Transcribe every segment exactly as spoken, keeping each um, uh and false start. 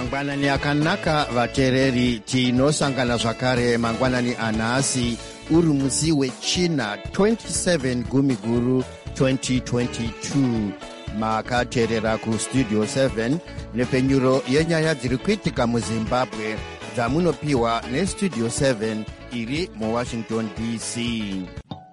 Mangwanani akanaka vatereri, tinosangana zvakare mangwanani anhasi uri musi wechina twenty-seven Gumiguru twenty twenty-two. Makaterera kustudio seven nepenyuro yenyaya dziri kuitika muZimbabwe dzamunopiwa nestudio seven iri muWashington D C.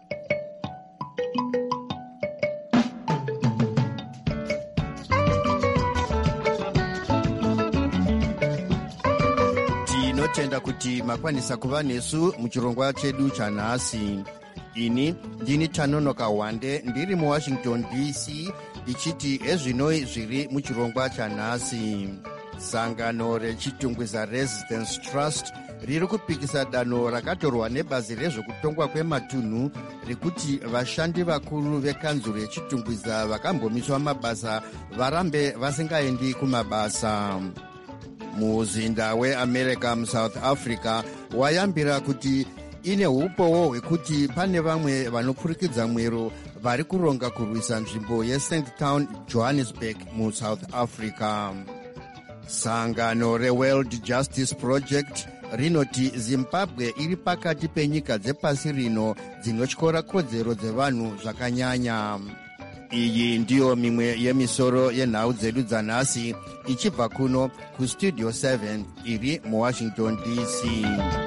Tinotenda kuti makwanisa kuva nesu muchirongwa chedu chanhasi. Ini ndini Tanonoka Wande ndiri muWashington D C ichiti ezvinoi zviri muchirongwa chanhasi. Sangano rechitungwiza Residence Trust riri kupikisa danho rakatorwa nebazi rezvekutongwa kwematunhu rekuti vashandi vakuru vekanzuru yechitungwiza vakambomiswa mabasa varambe vasingaendi kumabasa. Muzinda weAmerica muSouth Africa wayambira kuti ine upowo hwekuti pane vamwe vanopfurikidza mwero vari kuronga kurwisa nzvimbo yeSt Town Johannesburg muSouth Africa. Sangano reWorld Justice Project rinoti Zimbabwe iri pakati penyika dzepasi rino dzinotyora kodzero dzevanhu zvakanyanya. Iyi ndiyo mimwe yemisoro yenhau dzedu dzanhasi ichibva kuno kustudio seven iri muWashington D C.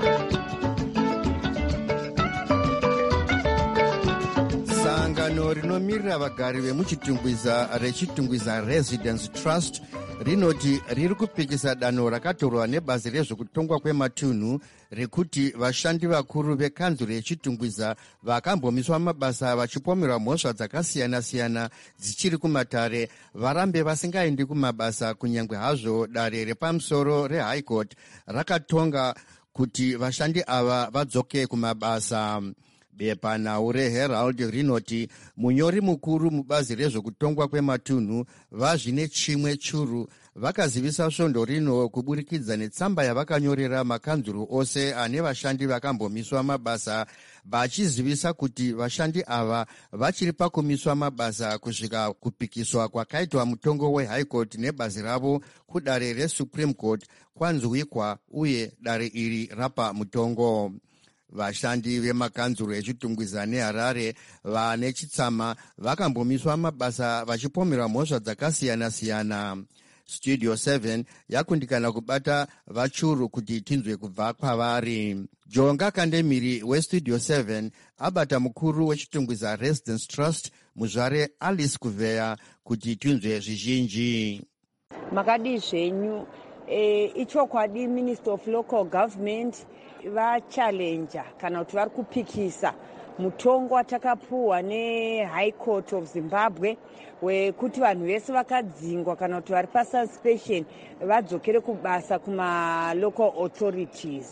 Sangano rinomirira vagari vemuchitungwiza rechitungwiza Residence Trust rinoti riri kupikisa danho rakatorwa nebazi rezvekutongwa kwematunhu rekuti vashandi vakuru vekanzuru yechitungwiza vakambomiswa mabasa vachipomerwa mhosva dzakasiyana-siyana dzichiri kumatare varambe vasingaendi kumabasa, kunyangwe hazvo dare repamusoro reHigh Court rakatonga kuti vashandi ava vadzoke kumabasa. Bepanhau reHerald rinoti munyori mukuru mubazi rezvekutongwa kwematunhu vaZvine Chimwe Churu vakazivisa svondo rino kuburikidza netsamba yavakanyorera makanzuru ose ane vashandi vakambomiswa mabasa, vachizivisa kuti vashandi ava vachiri pakumiswa mabasa kusvika kupikiswa kwakaitwa mutongo weHigh Court nebazi ravo kudare reSupreme Court kwanzwikwa uye dare iri rapa mutongo. Vashandi vemakanzuru echitungwiza neHarare vane chitsama vakambomiswa mabasa vachipomerwa mhosva dzakasiyana-siyana. Studio seven yakundikana kubata vachuru kuti tinzwe kubva kwavari. Jonga Kandemiri weStudio seven abata mukuru wechitungwiza Residence Trust muzvare Alice Kuveya kuti tinzwe zvizhinji. Makadi zvenyu e, ichokwadi Minister of Local Government vachallenja kana kuti vari kupikisa mutongo watakapuwa neHigh Court of Zimbabwe wekuti vanhu vese vakadzingwa kana kuti vari pasuspension vadzokere kubasa kuma-local authorities.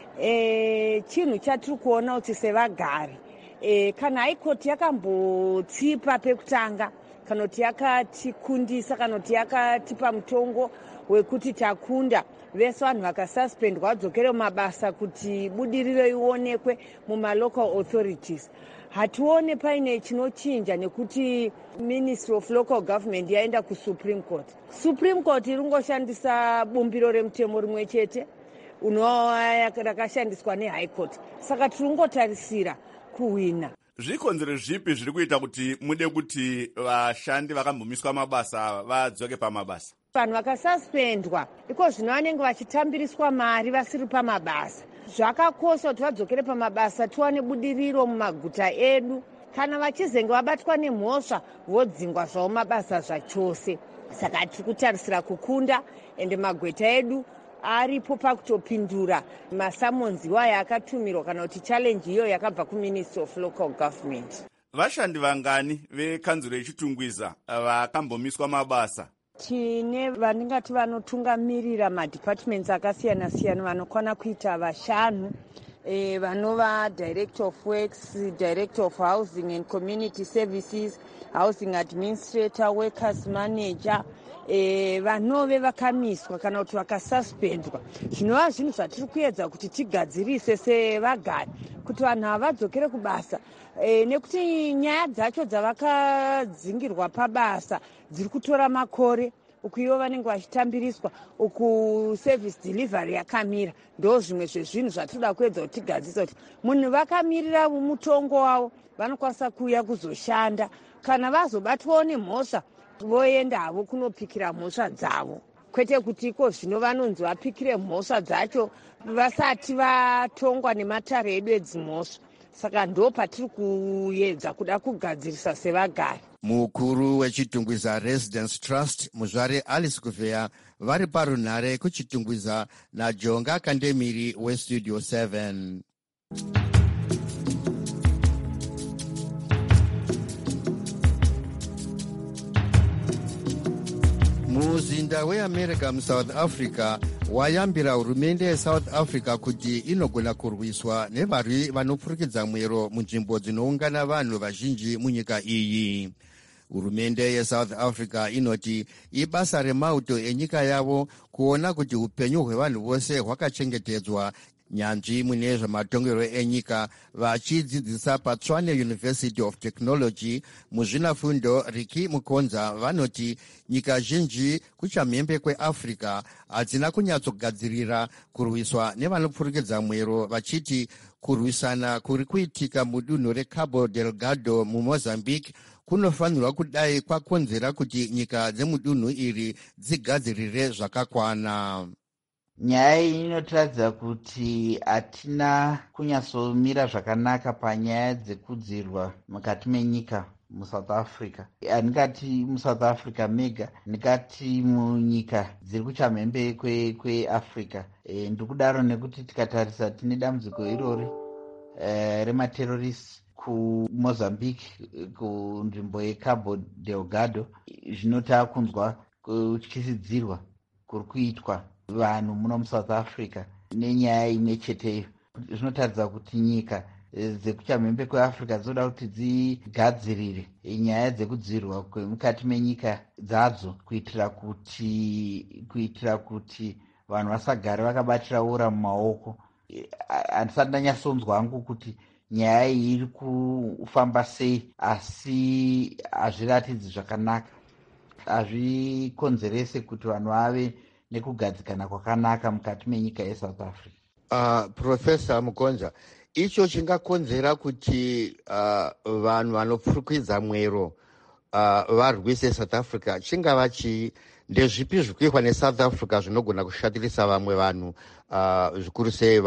E, chinhu chatiri kuona kuti sevagari e, kana High Court yakambotsipa pekutanga kana kuti yakatikundisa kana kuti yakatipa mutongo wekuti takunda vese vanhu vakasuspendwa vadzokere mumabasa kuti budiriro ionekwe muma-local authorities. Hatione paine chinochinja nekuti Ministry of Local Government yaenda kuSupreme Court. Supreme Court iringoshandisa bumbiro remutemo rimwe chete unova rakashandiswa neHigh Court. Saka tiringotarisira kuwina. Zvikonzero zvipi zviri kuita kuti mude kuti vashandi vakambomiswa mabasa vadzoke pamabasa? Vanhu vakasuspendwa iko zvino vanenge vachitambiriswa mari vasiri pamabasa. Zvakakosha kuti vadzokere pamabasa tiwane budiriro mumaguta edu. Kana vachizenge vabatwa nemhosva vodzingwa zvavo mabasa zvachose. Saka tiri kutarisira kukunda ende magweta edu aripo pakutopindura masamonzi waya akatumirwa kana kuti challenge iyo yakabva kuMinister of Local Government. Vashandi vangani vekanzuru yechitungwiza vakambomiswa mabasa? Tine vaningati vanotungamirira madepartments akasiyana-siyana vanokwana kuita vashanu. E, vanova Director of Works, Director of Housing and Community Services, Housing Administrator, Workers Manager, e, vanove vakamiswa kana kuti vakasuspendwa. Zvinova zvinhu zvatiri kuedza kuti tigadzirise sevagari kuti vanhu havadzokere kubasa. E, nekuti nyaya dzacho dzavakadzingirwa pabasa dziri kutora makore uku ivo vanenge vachitambiriswa, uku service delivery yakamira. Ndo zvimwe zvezvinhu zvatoda kuedza kuti tigadzisa kuti munhu vakamirira mutongo wavo vanokwanisa kuuya kuzoshanda. Kana vazobatwawo nemhosva voenda havo kunopikira mhosva dzavo, kwete kuti iko zvino vanonzi vapikire mhosva dzacho vasati vatongwa nematare edu edzimhosva. Saka ndo patiri kuedza kuda kugadzirisa sevagari. Mukuru wechitungwiza Residence Trust muzvare Alice Kuvea vari parunhare kuchitungwiza naJonga Kandemiri weStudio seven. Muzinda weAmerica muSouth Africa wayambira hurumende yeSouth Africa kuti inogona kurwiswa nevarwi vanopfurikidza mwero munzvimbo dzinoungana vanhu vazhinji munyika iyi. Hurumende yeSouth Africa inoti ibasa remauto enyika yavo kuona kuti upenyu hwevanhu vose hwakachengetedzwa. Nyanzvi mune zvematongero enyika vachidzidzisa paTshwane University of Technology muzvinafundo Riki Mukonza vanoti nyika zhinji kuchamhembe kweAfrica hadzina kunyatsogadzirira kurwiswa nevanopfurikidza mwero, vachiti kurwisana kuri kuitika mudunhu reCabo Delgado muMozambique kunofanirwa kudai kwakonzera kuti nyika dzemudunhu iri dzigadzirire zvakakwana. Nyaya iyi inotaridza kuti hatina kunyatsomira zvakanaka panyaya dzekudzirwa mukati menyika muSouth Africa. Handingati muSouth Africa mega, ndikati munyika dziri kuchamhembe kweAfrica. E, ndikudaro nekuti tikatarisa tine dambudziko irori e, rematerrorists kuMozambique, kunzvimbo yeCabo Delgado. Zvinota kunzwa kutyisidzirwa kuri kuitwa vanhu muno muSouth Africa nenyaya imwe cheteyo. Zvinotaridza kuti nyika dzekuchamhembe kweAfrica dzinoda kuti dzigadzirire nyaya dzekudzirwa kwemukati menyika dzadzo kuitira kuti kuitira kuti vanhu vasagara vakabatira ura mumaoko. Handisati ndanyatsonzwa hangu kuti nyaya iyi iri kufamba sei, asi hazviratidzi zvakanaka. Hazvikonzerese kuti vanhu vave nekugadzikana kwakanaka mukati menyika yeSouth Africa. Uh, Profesa Mukonza, icho chingakonzera kuti uh, vanhu vanopfurikidza mwero uh, varwise South Africa chingava chii? Ndezvipi zvikuitwa neSouth Africa zvinogona kushatirisa vamwe vanhu uh, zvikuru sei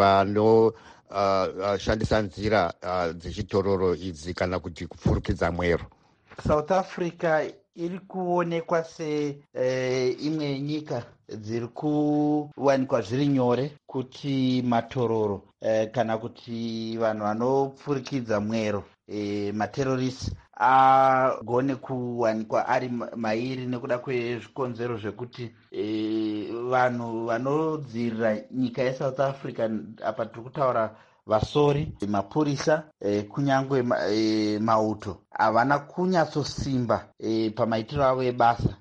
vanoshandisa uh, uh, nzira uh, dzechitororo idzi kana kuti kupfurikidza mwero? South Africa iri kuonekwa se eh, imwe nyika dziri kuwanikwa zviri nyore kuti matororo eh, kana kuti vanhu vanopfurikidza mwero eh, materrorists agone kuwanikwa ari mairi nekuda kwezvikonzero zvekuti eh, vanhu vanodzirira nyika yeSouth Africa, apa tiri kutaura vasori, mapurisa, eh, kunyangwe ma, eh, mauto havana kunyatsosimba eh, pamaitiro avo ebasa,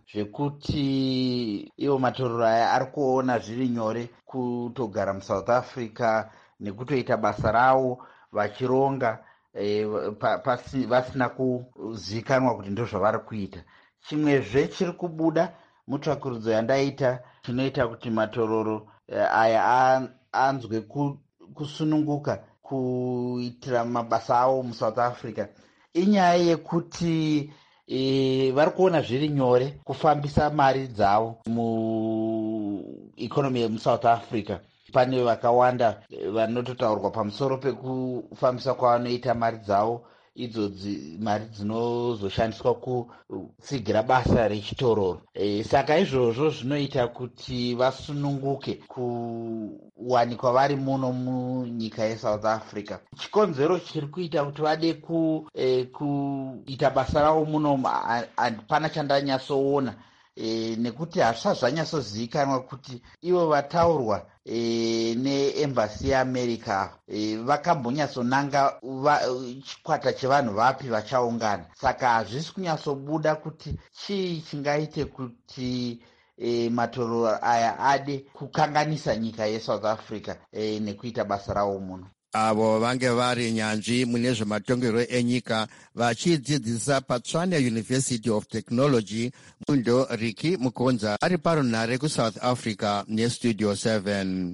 zvekuti ivo matororo aya ari kuona zviri nyore kutogara muSouth Africa nekutoita basa ravo vachironga eh, pa, pasi, vasina kuzivikanwa kuti ndo zvavari kuita. Chimwezve chiri kubuda mutsvakurudzo yandaita chinoita kuti matororo eh, aya anzwe ku kusununguka kuitira mabasa avo muSouth Africa inyaya yekuti e, vari kuona zviri nyore kufambisa mari dzavo mueconomy yemuSouth Africa. Pane vakawanda vanototaurwa pamusoro pekufambisa kwavanoita mari dzavo, idzo mari dzinozoshandiswa kutsigira basa rechitororo. E, saka izvozvo zvinoita kuti vasununguke kuwanikwa vari muno munyika yeSouth Africa. Chikonzero chiri kuita kuti vade ku, e, kuita basa ravo muno hapana chandanyatsoona. E, nekuti hazvisati zvanyatsozivikanwa kuti ivo vataurwa e, neembassy yeAmerica e, vakambonyatsonanga chikwata chevanhu vapi vachaungana. Saka hazvisi kunyatsobuda kuti chii chingaite kuti e, matororo aya ade kukanganisa nyika yeSouth Africa e, nekuita basa ravo muno. avo vange vari nyanzvi mune zvematongerwo enyika vachidzidzisa patsvane University of Technology. Mundo Riki Mukonza ari parunhare kuSouth Africa nestudio seven.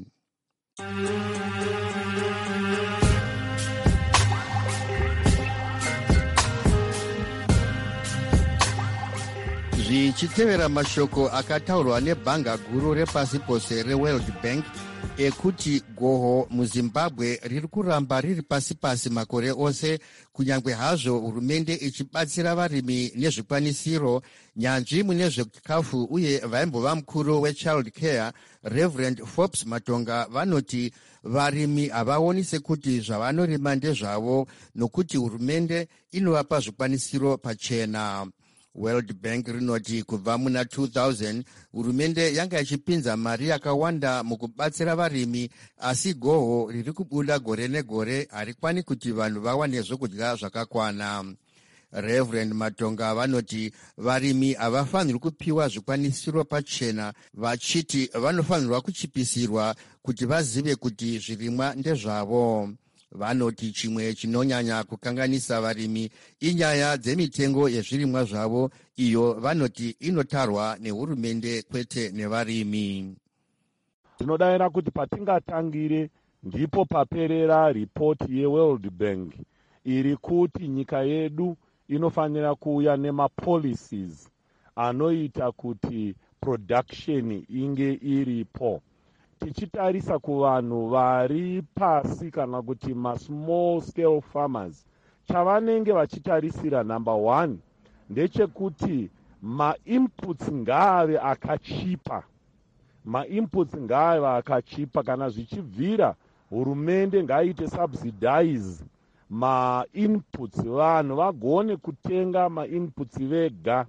Zvichitevera mashoko akataurwa nebhanga guru repasi pose reWorld Bank ekuti goho muZimbabwe riri kuramba riri pasi pasi makore ose, kunyange hazvo hurumende ichibatsira varimi nezvikwanisiro. Nyanzvi mune zvechikafu uye vaimbova mukuru wechild care Reverend Forbes Matonga vanoti varimi havaoni sekuti zvavanorima ndezvavo nokuti hurumende inovapa zvikwanisiro pachena. World Bank rinoti kubva muna two thousand hurumende yanga ichipinza mari yakawanda mukubatsira varimi, asi goho riri kubuda gore negore harikwani kuti vanhu vawane zvokudya zvakakwana. Reverend Matonga vanoti varimi havafanirwi kupiwa zvikwanisiro pachena, vachiti vanofanirwa kuchipisirwa kuti vazive kuti zvirimwa ndezvavo. Vanoti chimwe chinonyanya kukanganisa varimi inyaya dzemitengo yezvirimwa zvavo, iyo vanoti inotarwa nehurumende kwete nevarimi. Tinodavira kuti patingatangire ndipo paperera ripoti yeWorld Bank iri kuti nyika yedu inofanira kuuya nemapolicies anoita kuti production inge iripo. Tichitarisa kuvanhu vari pasi kana kuti ma-small scale farmers, chavanenge vachitarisira number one ndechekuti ma-inputs ngaave akachipa. Ma-inputs ngaave akachipa, kana zvichibvira hurumende ngaiite subsidize ma-inputs, vanhu vagone kutenga ma-inputs vega.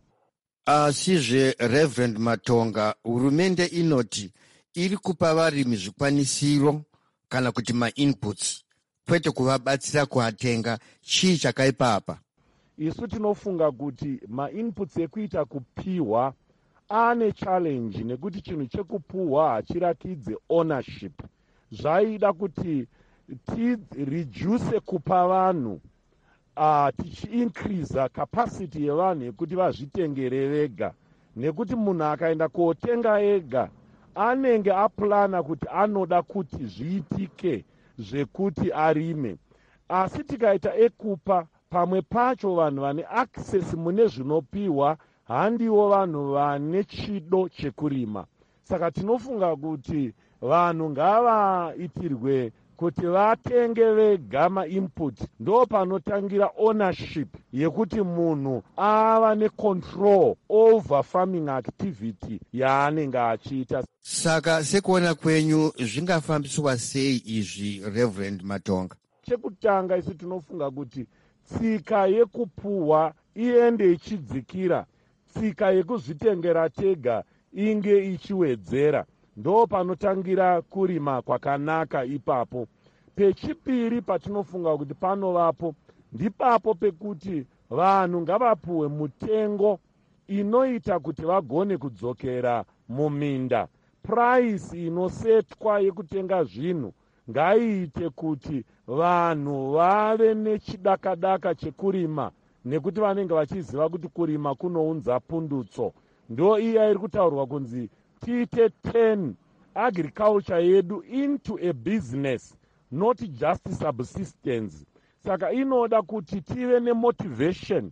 Asizve Reverend Matonga, hurumende inoti iri kupa varimi zvikwanisiro kana kuti ma-inputs kwete kuvabatsira kuatenga. Chii chakaipa apa? Isu tinofunga kuti ma-inputs ekuita kupiwa ane challenge, nekuti chinhu chekupuhwa hachirakidze ownership. Zvaida kuti tireduce kupa vanhu, uh, tichi-increase capacity yevanhu yekuti vazvitengere vega, nekuti munhu akaenda kotenga ega anenge aplana kuti anoda kuti zviitike zvekuti arime. Asi tikaita ekupa, pamwe pacho vanhu vane access mune zvinopiwa handiwo vanhu vane chido chekurima. Saka tinofunga kuti vanhu ngavaitirwe kuti vatenge vega ma-input. Ndo panotangira ownership yekuti munhu ava necontrol over farming activity yaanenge achiita. Saka sekuona kwenyu zvingafambiswa sei izvi, Reverend Matonga? Chekutanga isu tinofunga kuti tsika yekupuhwa iende ichidzikira, tsika yekuzvitengera tega inge ichiwedzera. Ndo panotangira kurima kwakanaka ipapo. Pechipiri patinofunga kuti panovapo ndipapo pekuti vanhu ngavapuhwe mutengo inoita kuti vagone kudzokera muminda. Price inosetwa yekutenga zvinhu ngaiite kuti vanhu vave nechidakadaka chekurima, nekuti vanenge vachiziva kuti kurima kunounza pundutso. Ndo iya iri kutaurwa kunzi tiite turn agriculture yedu into a business, not just subsistence. Saka inoda kuti tive nemotivation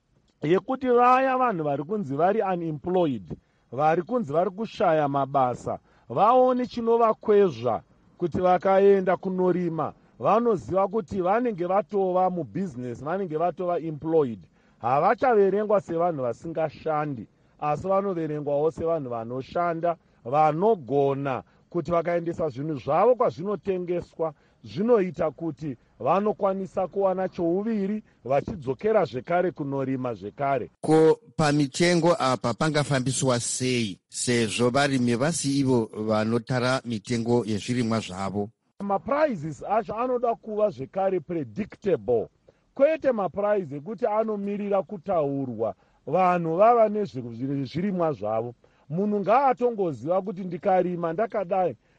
yekuti vaya vanhu vari kunzi vari unemployed, vari kunzi vari kushaya mabasa, vaone chinovakwezva kuti vakaenda kunorima vanoziva kuti vanenge vatova mubusiness, vanenge vatova employed. Havachaverengwa sevanhu vasingashandi, asi vanoverengwawo sevanhu vanoshanda, vanogona kuti vakaendesa zvinhu zvavo kwazvinotengeswa zvinoita kuti vanokwanisa kuwana chouviri vachidzokera zvekare kunorima zvekare. Ko pamitengo apa pangafambiswa sei, sezvo varimi vasi ivo vanotara mitengo yezvirimwa zvavo? Maprizes acho anoda kuva zvekare predictable, kwete mapurize ekuti anomirira kutaurwa vanhu vava nezvirimwa zvavo. Munhu ngaatongoziva kuti ndikarima ndakadai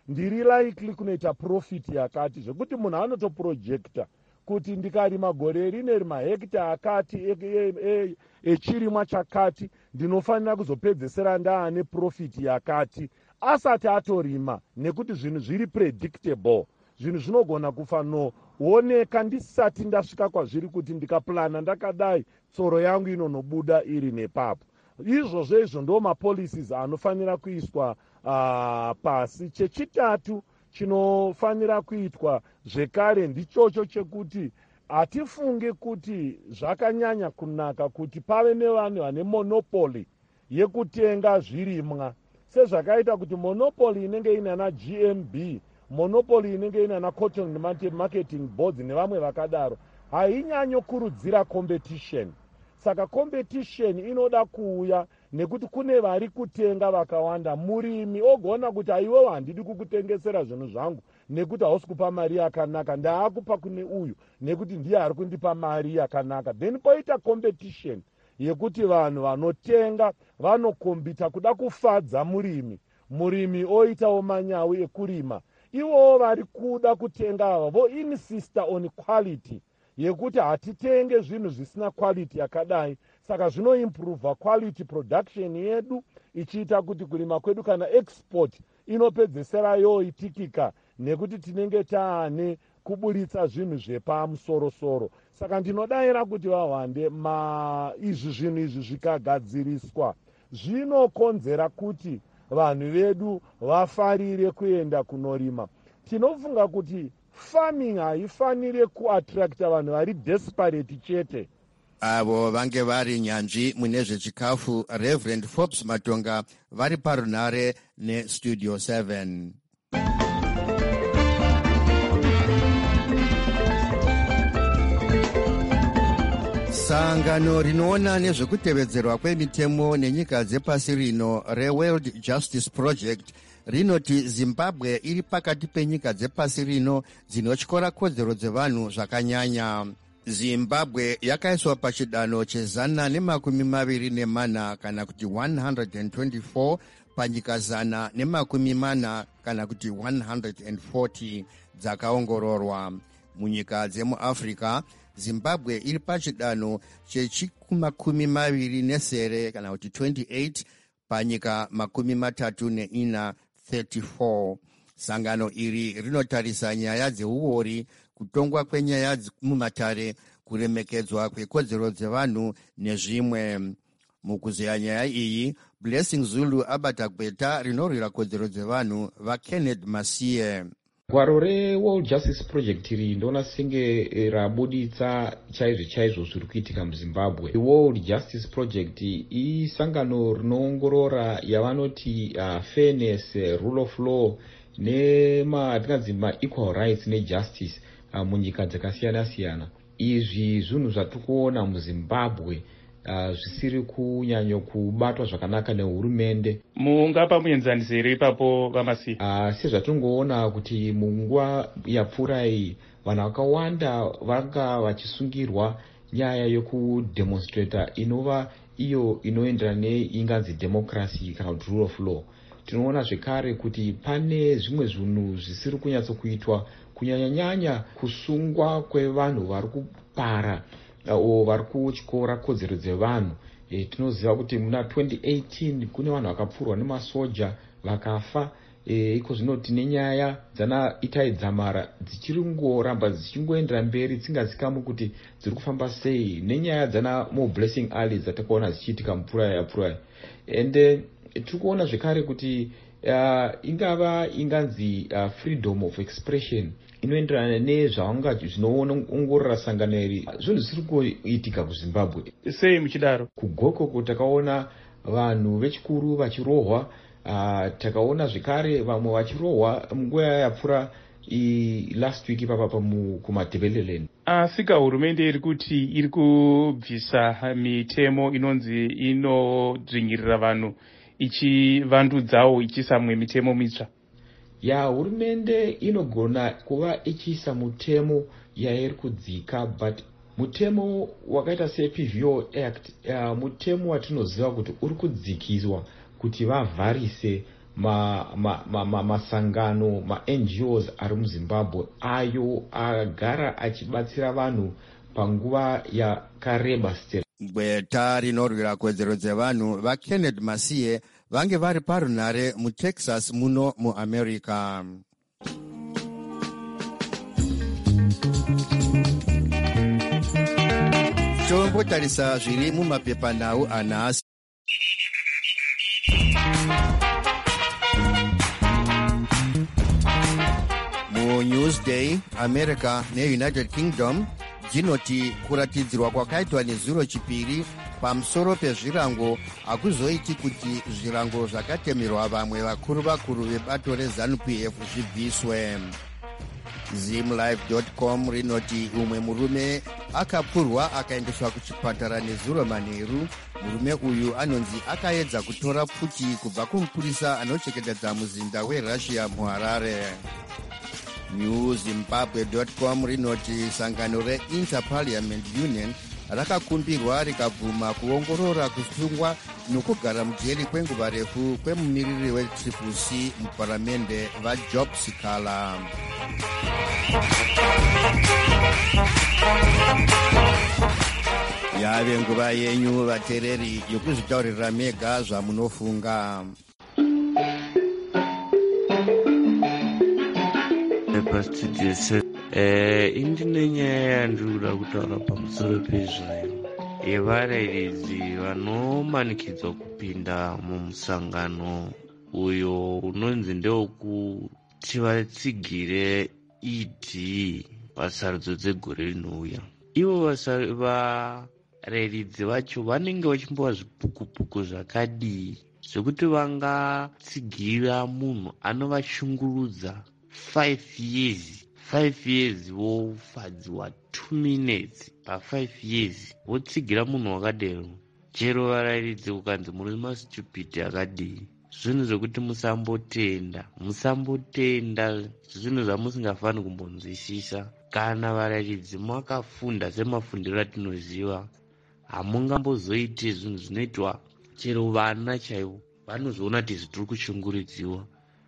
ndiri likely kunoita profit yakati, zvekuti munhu anotoprojecta kuti ndikarima gore rine mahekta akati echirimwa chakati ndinofanira kuzopedzesera ndaane profit yakati asati atorima, nekuti zvinhu zviri predictable. Zvinhu zvinogona kufanooneka ndisati ndasvika kwazviri kuti ndikaplana ndakadai tsoro yangu inonobuda iri nepapo. Izvozvo izvo ndo mapolicies anofanira kuiswa uh, pasi. Chechitatu chinofanira kuitwa zvekare ndichocho chekuti hatifunge kuti zvakanyanya kunaka kuti pave nevanhu vane monopoly yekutenga zvirimwa, sezvakaita kuti monopoly inenge inana G M B, monopoly inenge inana Cotton Marketing Boards nevamwe vakadaro, hainyanyokurudzira competition. Saka competition inoda kuuya nekuti kune vari kutenga vakawanda. Murimi ogona kuti aiwewo handidi kukutengesera zvinhu zvangu nekuti hausi kupa mari yakanaka, ndaakupa kune uyu nekuti ndiye ari kundipa mari yakanaka. Then poita competition yekuti vanhu vanotenga vanokombita kuda kufadza murimi, murimi oitawo manyawi ekurima. Ivowo vari kuda kutenga ava vo insista on quality, yekuti hatitenge zvinhu zvisina quality yakadai. Saka zvinoimprova quality production yedu, ichiita kuti kurima kwedu kana export inopedzesera yoitikika nekuti tinenge taane kuburitsa zvinhu zvepamusoro-soro. Saka ndinodayira kuti vahwande ma izvi zvinhu izvi zvikagadziriswa zvinokonzera kuti vanhu vedu vafarire kuenda kunorima. Tinofunga kuti farming haifanire kuattracta vanhu vari desperate chete. Avo vange vari nyanzvi mune zvechikafu Reverend Forbes Matonga vari parunare neStudio seven. Sangano rinoona nezvekutevedzerwa kwemitemo nenyika dzepasi rino reWorld Justice Project rinoti Zimbabwe iri pakati penyika dzepasi rino dzinotyora kodzero dzevanhu zvakanyanya. Zimbabwe yakaiswa pachidanho chezana nemakumi maviri nemana kana kuti one hundred twenty-four panyika zana nemakumi mana kana kuti one hundred forty dzakaongororwa. Munyika dzemuAfrica, Zimbabwe iri pachidanho chechikumakumi maviri nesere kana kuti twenty-eight panyika makumi matatu neina thirty-four. Sangano iri rinotarisa nyaya dzeuori, kutongwa kwenyaya mumatare, kuremekedzwa kwekodzero dzevanhu nezvimwe. Mukuzeya nyaya iyi, Blessing Zulu abata gweta rinorwira kodzero dzevanhu vaKenneth Masiye. Gwaro reWorld Justice Project iri ndona senge rabuditsa chaizvo chaizvo zviri kuitika muZimbabwe. World Justice Project isangano rinoongorora yavanoti uh, fairness, rule of law nematingadzi ma-equal rights nejustice uh, munyika dzakasiyana siyana. Izvi zvinhu zvatikuona muZimbabwe uh, zvisiri kunyanyo kubatwa zvakanaka nehurumende. Mungapa muenzanisi here ipapo vamasi? Uh, sezvatingoona kuti munguva yapfuura iyi vanhu vakawanda vanga vachisungirwa nyaya yokudemonstrata inova iyo inoenderana neinganzi democracy kana kuti rule of law. Tinoona zvekare kuti pane zvimwe zvinhu zvisiri kunyatsokuitwa, kunyanya-nyanya kusungwa kwevanhu vari kupara o vari kutyora kodzero dzevanhu. E, tinoziva kuti muna twenty eighteen kune vanhu vakapfurwa nemasoja vakafa. E, iko zvino tine nyaya dzana Itai Dzamara dzichiri ngoramba dzichingoendera mberi dzisingazikamwi kuti dziri kufamba sei, nenyaya dzana Mo Blessing Ali dzatakaona dzichiitika mupfuura yapfuura. Ende tiri kuona zvekare kuti uh, ingava inganzi uh, freedom of expression inoenderana nezvavanga zvinoongorora sangano iri, zvinhu zvisiri kuitika kuZimbabwe. Sei muchidaro? Kugokoko takaona vanhu vechikuru vachirohwa, uh, takaona zvekare vamwe vachirohwa munguva yapfuura last week ipapa kumaDebeleland. Asika hurumende iri kuti iri kubvisa mitemo inonzi inodzvinyirira vanhu ichivandudzawo ichiisa mwe mitemo mitsva. Ya hurumende inogona kuva ichiisa mutemo yairi kudzika, but mutemo wakaita seP V O Act uh, mutemo watinoziva kuti uri kudzikiswa kuti vavharise masangano ma, ma, ma, ma-N G Os ari muzimbabwe ayo agara achibatsira vanhu panguva yakareba state. Gweta rinorwira kodzero dzevanhu vaKenneth Masiye vange vari parunhare muTexas muno muAmerica. Tombotarisa zviri mumapepanhau anhasi. muNewsday, America neUnited Kingdom dzinoti kuratidzirwa kwakaitwa nezuro chipiri pamusoro pezvirango hakuzoiti kuti zvirango zvakatemerwa vamwe vakuru vakuru vebato reZANU P F zvibviswe. zimlive dot com rinoti umwe murume akapurwa akaendeswa kuchipatara nezuro manheru. Murume uyu anonzi akaedza kutora pfuti kubva kumupurisa anochengetedza muzinda weRussia muHarare. new zimbabwe dot com rinoti sangano reInter-Parliament Union rakakumbirwa rikabvuma kuongorora kusungwa nokugara mujeri kwenguva refu kwemumiriri wetriple C muparamende vaJob Sikala. yave nguva yenyu vateereri yokuzvitaurira mega zvamunofunga. Eh, indine nyaya yandinoda kutaura pamusoro pezvayo yevarairidzi vanomanikidzwa kupinda mumusangano uyo unonzi ndewekuti vatsigire E D pasarudzo dzegore rinouya. Ivo varairidzi vacho vanenge vachimbova zvipukupuku zvakadii zvekuti vangatsigira munhu anovashungurudza five years five years vofadziwa two minutes pa five years votsigira munhu wakadero. Chero varairidzi ukanzi muri mastupid akadii. Zvinhu zvekuti musambotenda musambotenda zvinhu zvamusingafani kumbonzwisisa. Kana varairidzi makafunda semafundiro atinoziva hamungambozoite zvinhu zvinoitwa chero vana chaivo vanozoona kuti zvitiri kushunguridziwa.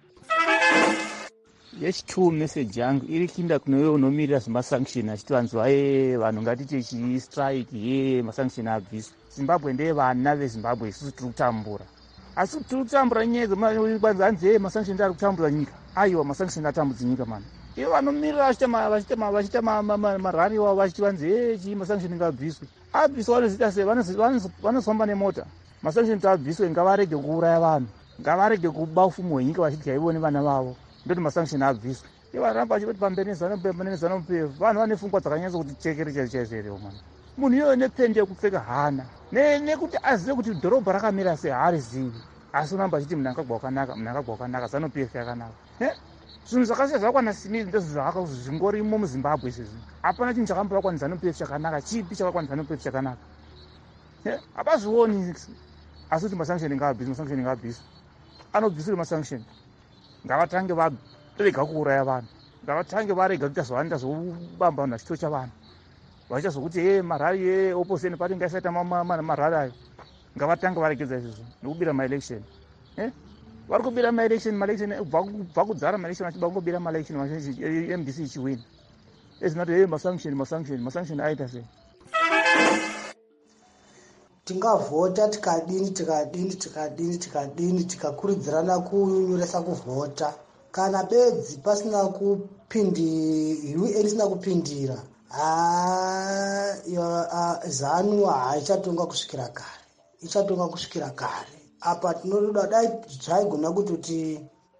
yechitwo message yangu iri kuinda kunewe unomirira zvemasanction achiti vanzi vaye vanhu ngatite chistrike ye masanction abviswa. Zimbabwe ndeye vana vezimbabwe isusu tiri kutambura asi tiri kutambura nyaya kwanza hanzi ye masanction ari kutambura nyika. Aiwa masanction atambudzi nyika mani. Ivo vanomirira vachita marari wavo vachiti vanzi ye chii masanction ngabviswe. Abviswa vanozita sei? Vanozofamba nemota. Masanction abviswe ngavarege kuuraya vanhu ngavarege kuba ufumo hwenyika vachiti haivone vana vavo ndoti masanction abviswe. Ivo varamba vachiti pambenezano pambenezano P F vanhu vane pfungwa dzakanyatsa kuti chekere chaizvo mani. Munhu iyoyo nepende yekupfeka hana nekuti azive kuti dhorobha rakamira sei haarizivi asi unamba achiti munhu akagwa wakanaka munhu akagwa wakanaka ZANU P F yakanaka. Zvinhu zvakasiya zvakwana simiri ndezvo zvingorimo muZimbabwe izvezvi. Hapana chinhu chakambovakwa neZANU P F chakanaka. Chipi chakavakwa neZANU P F chakanaka? Hapazvioni asi kuti masanction ngaabviswe masanction ngaabviswe. Anobviswe masanction ngavatange varega kuuraya vanhu ngavatange varega kuita zvavanoita zvobamba vanhu vachitocha vanhu vachiita zvokuti e marari eopposition party ngaisaita marari ayo ngavatange varegedza izvozvo nokubira maelection. Vari kubira maelection maelection bva kudzara maelection vachida kungobira maelection M D C ichiwina. Ezinoti e masanction masanction masanction aita sei? Tingavhota tikadini tikadini tikadini tikadini tikakurudzirana kunyunyuresa kuvhota kana bedzi pasina kupindi U N isina kupindira ZANU haichatonga kusvikira kare ichatonga kusvikira kare. Apa tinoda dai zvaigona kuti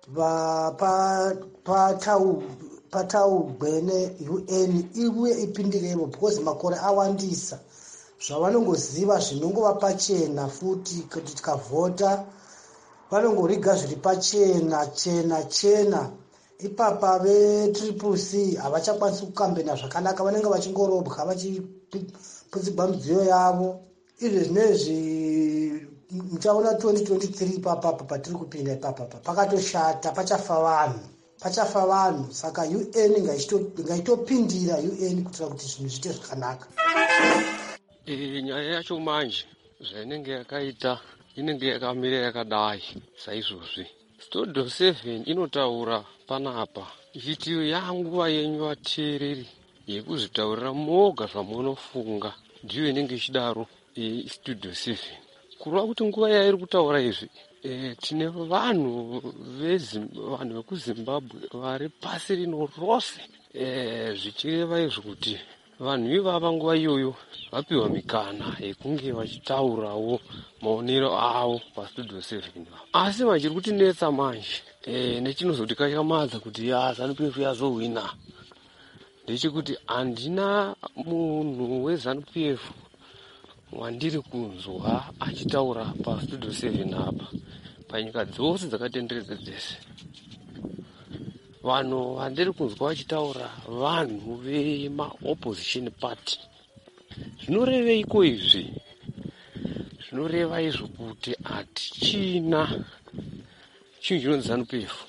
pataurwe ne-U N iuye ipindirepo because makore awandisa zvavanongoziva zvinongova pachena futi kuti tikavhota vanongoriga zviri pachena chena chena. Ipapa vetriple C havachakwanisi kukambena zvakanaka vanenge vachingorobwa vachiputsigwa midziyo yavo. Izvi zvinezvi muchaona twenty twenty-three papapa patiri kupinda ipapapa pakatoshata pachafa vanhu pachafa vanhu saka U N ngaitopindira U N kuitira kuti zvinhu zviite zvakanaka. E, nyaya yacho manje zvainenge yakaita inenge yakamira yakadai saizvozvi studio seven inotaura panapa ichiti yanguva yenyu vateereri yekuzvitaurira moga zvamunofunga ndiyo inenge ichidaro studio seven. Kureva kuti nguva yairi kutaura izvi e, tine vanhu vanhu vekuzimbabwe vari pasi rino rose e, zvichireva izvi kuti vanhu ivava nguva iyoyo vapiwa mikana yekunge vachitaurawo maonero avo pastudio seven. Asi vachiri kutinetsa manje e, nechinozoti kachikamadza kuti ya ZANU P F yazohwina ndechekuti handina munhu weZANU P F wandiri kunzwa achitaura pastudio seven apa panyika dzose dzakatenderedza dzese. Vanhu vandiri kunzwa vachitaura vanhu vemaopposition party. Zvinoreveiko izvi? Zvinoreva izvo kuti hatichina chinhu chinonzi ZANU P F.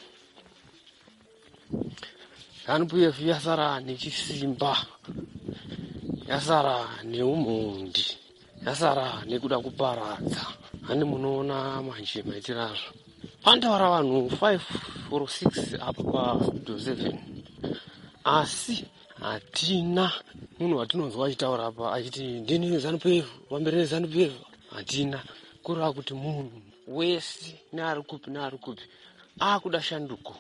ZANU P F yasara nechisimba, yasara neumhondi, yasara nekuda kuparadza. Hani munoona manje maitirazvo. Pandaura vanhu five or six apa pastudio seven. Asi hatina munhu watinonzwa achitaura apa achiti ndini ZANU P F, wamberi neZANU P F. Hatina. Kureva kuti munhu wese neari kupi neari kupi akuda shanduko.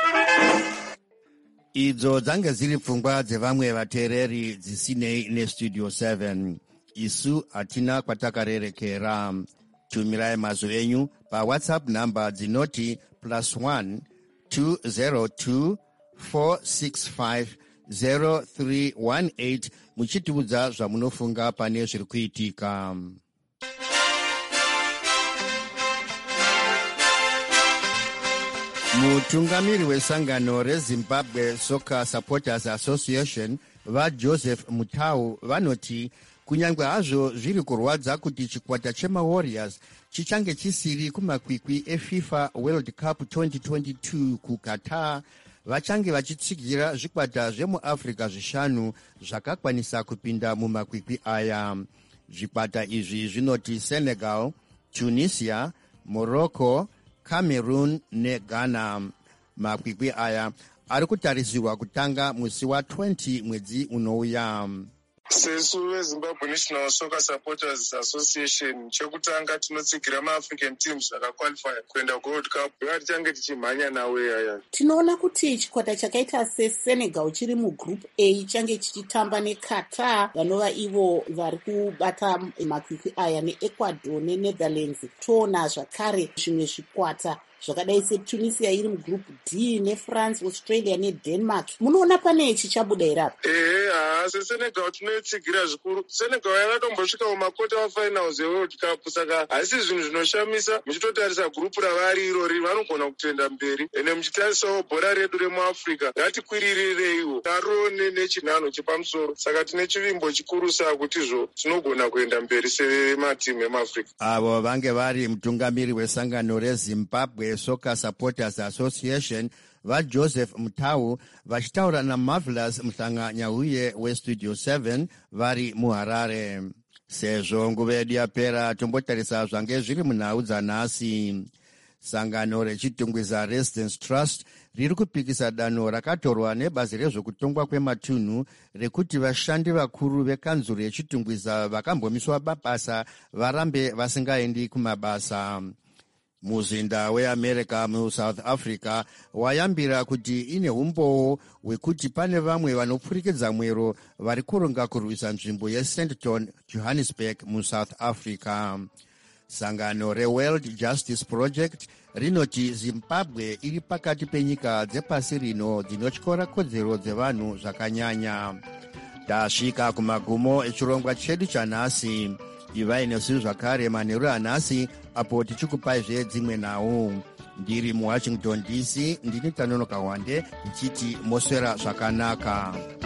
Idzo dzange dziri pfungwa dzevamwe vateereri dzisinei nestudio seven. Isu hatina kwatakarerekera. Tumirai mazwi enyu paWhatsApp namba dzinoti plus one two zero two four six five zero three one eight muchitiudza zvamunofunga pane zviri kuitika. Mutungamiri wesangano reZimbabwe Soccer Supporters Association vaJoseph Mutau vanoti kunyange hazvo zviri kurwadza kuti chikwata chemaWarriors chichange chisiri kumakwikwi eFIFA World Cup twenty twenty-two kuQatar, vachange vachitsigira zvikwata zvemuAfrica zvishanu zvakakwanisa kupinda mumakwikwi aya. Zvikwata izvi zvinoti Senegal, Tunisia, Morocco, Cameroon neGhana. Makwikwi aya ari kutarisirwa kutanga musi wa twenty mwedzi unouya. Sesu veZimbabwe National Soccer Supporters Association chekutanga tinotsigira maAfrican teams akaqualifya kuenda kuWorld Cup tichange tichimhanya nawo yaya. Tinoona kuti chikwata chakaita seSenegal chiri mugroup A change chichitamba neQatar vanova ivo vari kubata makwikwi aya neEcuador neNetherlands. Toona zvakare zvimwe zvikwata zvakadai seTunisia iri mugroup D neFrance, Australia neDenmark. Munoona pane chichabuda irapo. Eh, ah, seSenegal tinoitsigira zvikuru. Senegal yakatombosvika kumakota finals eWorld Cup, saka asi zvinhu zvinoshamisa muchitotarisa group ravari irori vanogona kutoenda mberi. Ene muchitarisawo bhora redu remuAfrica ngatikwiririrei tarone nechinhano chepamusoro. Saka tine chivimbo chikurusa kutizvo tinogona kuenda mberi sematimu emuAfrica. Avo vange vari mutungamiri wesangano reZimbabwe Soccer Supporters Association vaJoseph Mutau vachitaura naMarvelous Mhlanga-Nyahuye westudio seven vari muHarare. Sezvo nguva yedu yapera tombotarisa zvange zviri munhau dzanhasi. Sangano rechitungwiza Residence Trust riri kupikisa danho rakatorwa nebazi rezvekutongwa kwematunhu rekuti vashandi vakuru vekanzuro yechitungwiza vakambomiswa mabasa varambe vasingaendi kumabasa. Muzinda weAmerica muSouth Africa wayambira kuti ine umbowo hwekuti pane vamwe vanopfurikidza mwero vari kuronga kurwisa nzvimbo yeSandton, Johannesburg muSouth Africa. Sangano reWorld Justice Project rinoti Zimbabwe iri pakati penyika dzepasi rino dzinotyora kodzero dzevanhu zvakanyanya. Tasvika kumagumo echirongwa chedu chanhasi. Ivai nesu zvakare manheru anhasi apo tichikupaizve dzimwe nhau. Ndiri muWashington D C ndini Tanonoka Wande ndichiti moswera zvakanaka.